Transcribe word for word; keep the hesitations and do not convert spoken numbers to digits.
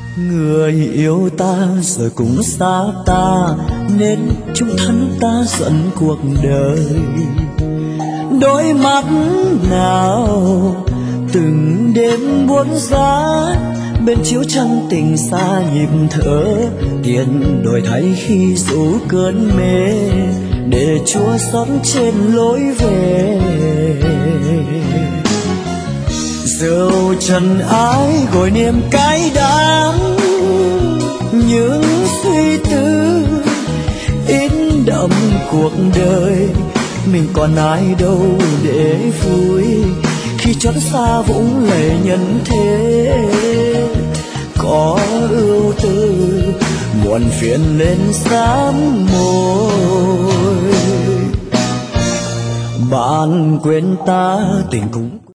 Người yêu ta rồi cũng xa ta, nên chung thân ta giận cuộc đời. Đôi mắt nào từng đêm buốt giá, bên chiếu trăng tình xa nhịp thở. Tiền đổi thay khi rủ cơn mê, để Chúa xót trên lối về. Rượu trần ái gội niềm cay đắng, những suy tư in đậm cuộc đời. Mình còn ai đâu để vui, khi chót xa vũng lầy nhân thế. Có ưu tư muộn phiền lên sám môi, bạn quên ta tình cũng